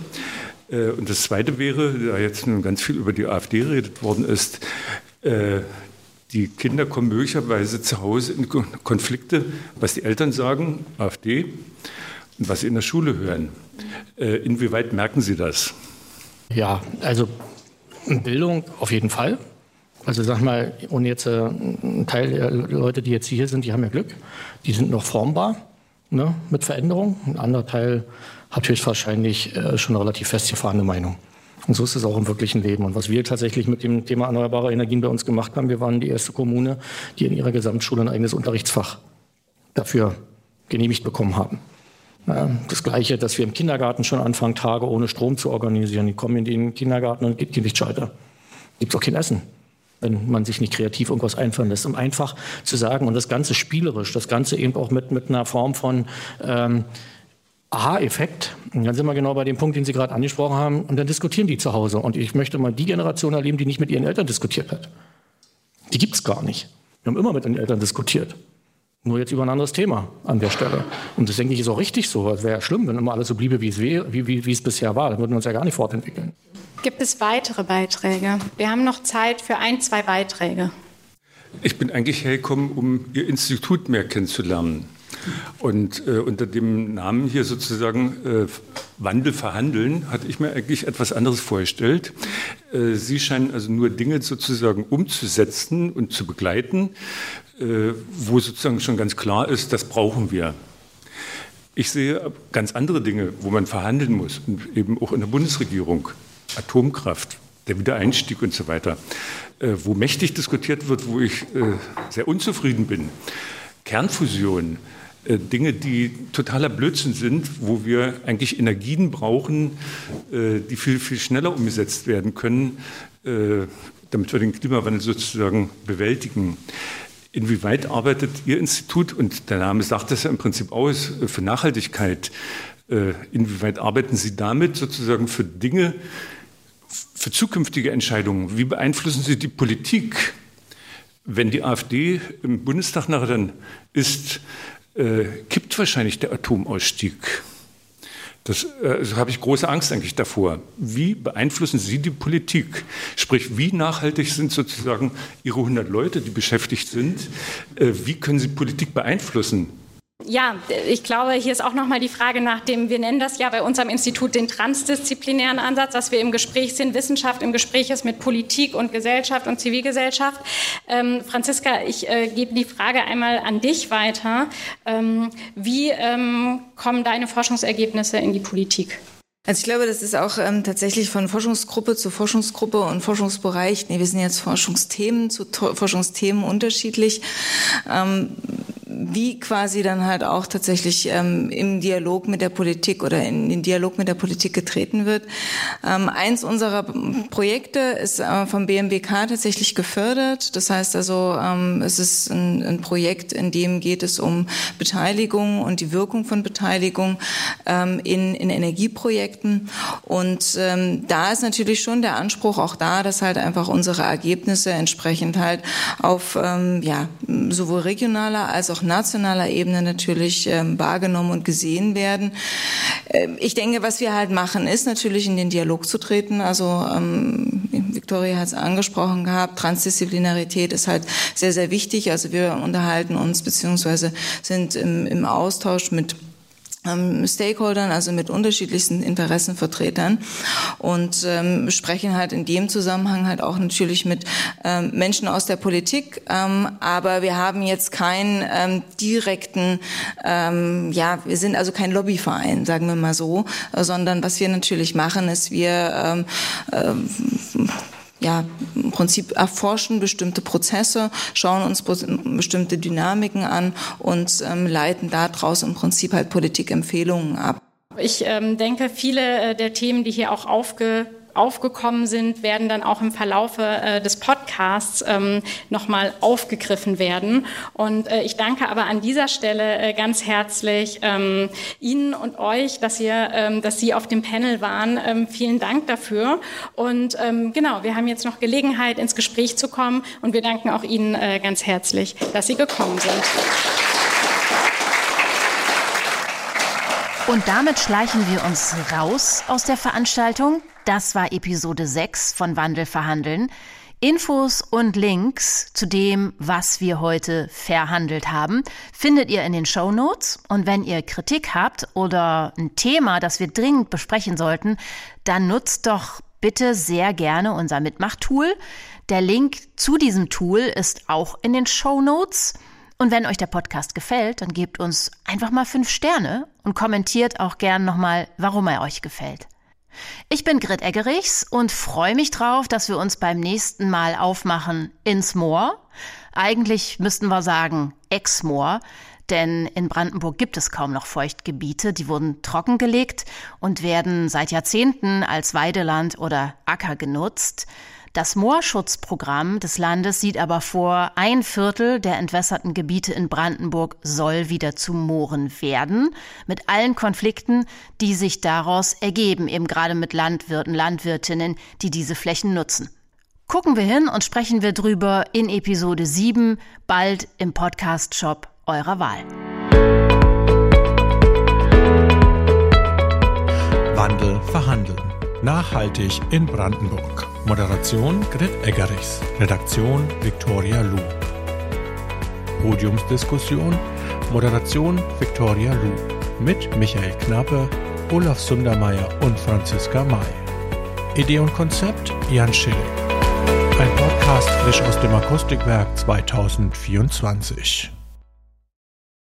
Und das Zweite wäre, da jetzt nun ganz viel über die AfD geredet worden ist, äh, die Kinder kommen möglicherweise zu Hause in Konflikte, was die Eltern sagen, AfD, und was sie in der Schule hören. Äh, inwieweit merken Sie das? Ja, also Bildung auf jeden Fall. Also sag mal, und jetzt äh, ein Teil der Leute, die jetzt hier sind, die haben ja Glück, die sind noch formbar, ne, mit Veränderung. Ein anderer Teil hat höchstwahrscheinlich äh, schon eine relativ festgefahrene Meinung. Und so ist es auch im wirklichen Leben. Und was wir tatsächlich mit dem Thema erneuerbare Energien bei uns gemacht haben, wir waren die erste Kommune, die in ihrer Gesamtschule ein eigenes Unterrichtsfach dafür genehmigt bekommen haben. Ja, das Gleiche, dass wir im Kindergarten schon anfangen, Tage ohne Strom zu organisieren. Die kommen in den Kindergarten und geht die Lichtschalter. Gibt es auch kein Essen, wenn man sich nicht kreativ irgendwas einfallen lässt. Um einfach zu sagen, und das Ganze spielerisch, das Ganze eben auch mit, mit einer Form von ähm, Aha-Effekt. Und dann sind wir genau bei dem Punkt, den Sie gerade angesprochen haben. Und dann diskutieren die zu Hause. Und ich möchte mal die Generation erleben, die nicht mit ihren Eltern diskutiert hat. Die gibt es gar nicht. Wir haben immer mit den Eltern diskutiert. Nur jetzt über ein anderes Thema an der Stelle. Und das, denke ich, ist auch richtig so. Es wäre ja schlimm, wenn immer alles so bliebe, wie es, wär, wie, wie, wie es bisher war. Dann würden wir uns ja gar nicht fortentwickeln. Gibt es weitere Beiträge? Wir haben noch Zeit für ein, zwei Beiträge. Ich bin eigentlich hergekommen, um Ihr Institut mehr kennenzulernen. Und äh, unter dem Namen hier sozusagen äh, Wandel verhandeln, hatte ich mir eigentlich etwas anderes vorgestellt. Äh, Sie scheinen also nur Dinge sozusagen umzusetzen und zu begleiten, äh, wo sozusagen schon ganz klar ist, das brauchen wir. Ich sehe ganz andere Dinge, wo man verhandeln muss, und eben auch in der Bundesregierung. Atomkraft, der Wiedereinstieg und so weiter, äh, wo mächtig diskutiert wird, wo ich äh, sehr unzufrieden bin. Kernfusion, äh, Dinge, die totaler Blödsinn sind, wo wir eigentlich Energien brauchen, äh, die viel, viel schneller umgesetzt werden können, äh, damit wir den Klimawandel sozusagen bewältigen. Inwieweit arbeitet Ihr Institut, und der Name sagt das ja im Prinzip aus, für Nachhaltigkeit, äh, inwieweit arbeiten Sie damit sozusagen für Dinge, für zukünftige Entscheidungen? Wie beeinflussen Sie die Politik, wenn die AfD im Bundestag nachher dann ist, äh, kippt wahrscheinlich der Atomausstieg? Das äh, also habe ich große Angst eigentlich davor. Wie beeinflussen Sie die Politik? Sprich, wie nachhaltig sind sozusagen Ihre hundert Leute, die beschäftigt sind? Äh, wie können Sie Politik beeinflussen? Ja, ich glaube, hier ist auch nochmal die Frage nach dem, wir nennen das ja bei uns am Institut den transdisziplinären Ansatz, dass wir im Gespräch sind, Wissenschaft im Gespräch ist mit Politik und Gesellschaft und Zivilgesellschaft. Ähm, Franziska, ich äh, gebe die Frage einmal an dich weiter. Ähm, wie ähm, kommen deine Forschungsergebnisse in die Politik? Also ich glaube, das ist auch ähm, tatsächlich von Forschungsgruppe zu Forschungsgruppe und Forschungsbereich. Nee, wir sind jetzt Forschungsthemen zu to- Forschungsthemen unterschiedlich. Ähm, wie quasi dann halt auch tatsächlich ähm, im Dialog mit der Politik oder in den Dialog mit der Politik getreten wird. Ähm, eins unserer Projekte ist äh, vom B M W K tatsächlich gefördert. Das heißt also, ähm, es ist ein, ein Projekt, in dem geht es um Beteiligung und die Wirkung von Beteiligung ähm, in, in Energieprojekten. Und ähm, da ist natürlich schon der Anspruch auch da, dass halt einfach unsere Ergebnisse entsprechend halt auf ähm, ja sowohl regionaler als auch nationaler Ebene natürlich ähm, wahrgenommen und gesehen werden. Ähm, ich denke, was wir halt machen, ist natürlich in den Dialog zu treten. Also ähm, Victoria hat es angesprochen gehabt, Transdisziplinarität ist halt sehr, sehr wichtig. Also wir unterhalten uns beziehungsweise sind im, im Austausch mit Stakeholdern, also mit unterschiedlichsten Interessenvertretern und ähm, sprechen halt in dem Zusammenhang halt auch natürlich mit ähm, Menschen aus der Politik, ähm, aber wir haben jetzt keinen ähm, direkten, ähm, ja, wir sind also kein Lobbyverein, sagen wir mal so, äh, sondern was wir natürlich machen, ist, wir ähm, ähm, ja, im Prinzip erforschen bestimmte Prozesse, schauen uns bestimmte Dynamiken an und ähm, leiten daraus im Prinzip halt Politikempfehlungen ab. Ich ähm, denke, viele äh, der Themen, die hier auch aufge aufgekommen sind, werden dann auch im Verlaufe äh, des Podcasts ähm, nochmal aufgegriffen werden. Und äh, ich danke aber an dieser Stelle äh, ganz herzlich ähm, Ihnen und euch, dass ihr, ähm, dass Sie auf dem Panel waren. Ähm, vielen Dank dafür. Und ähm, genau, wir haben jetzt noch Gelegenheit, ins Gespräch zu kommen. Und wir danken auch Ihnen äh, ganz herzlich, dass Sie gekommen sind. Und damit schleichen wir uns raus aus der Veranstaltung. Das war Episode sechs von Wandel verhandeln. Infos und Links zu dem, was wir heute verhandelt haben, findet ihr in den Shownotes. Und wenn ihr Kritik habt oder ein Thema, das wir dringend besprechen sollten, dann nutzt doch bitte sehr gerne unser Mitmach-Tool. Der Link zu diesem Tool ist auch in den Shownotes. Und wenn euch der Podcast gefällt, dann gebt uns einfach mal fünf Sterne und kommentiert auch gern nochmal, warum er euch gefällt. Ich bin Grit Eggerichs und freue mich drauf, dass wir uns beim nächsten Mal aufmachen ins Moor. Eigentlich müssten wir sagen Ex-Moor, denn in Brandenburg gibt es kaum noch Feuchtgebiete. Die wurden trockengelegt und werden seit Jahrzehnten als Weideland oder Acker genutzt. Das Moorschutzprogramm des Landes sieht aber vor, ein Viertel der entwässerten Gebiete in Brandenburg soll wieder zu Mooren werden, mit allen Konflikten, die sich daraus ergeben, eben gerade mit Landwirten, Landwirtinnen, die diese Flächen nutzen. Gucken wir hin und sprechen wir drüber in Episode sieben, bald im Podcast-Shop eurer Wahl. Wandel verhandeln. Nachhaltig in Brandenburg. Moderation Grit Eggerichs. Redaktion Viktoria Luh. Podiumsdiskussion. Moderation Viktoria Luh. Mit Michael Knappe, Olaf Sundermeier und Franziska May. Idee und Konzept Jan Schilling. Ein Podcast frisch aus dem Akustikwerk zweitausendvierundzwanzig.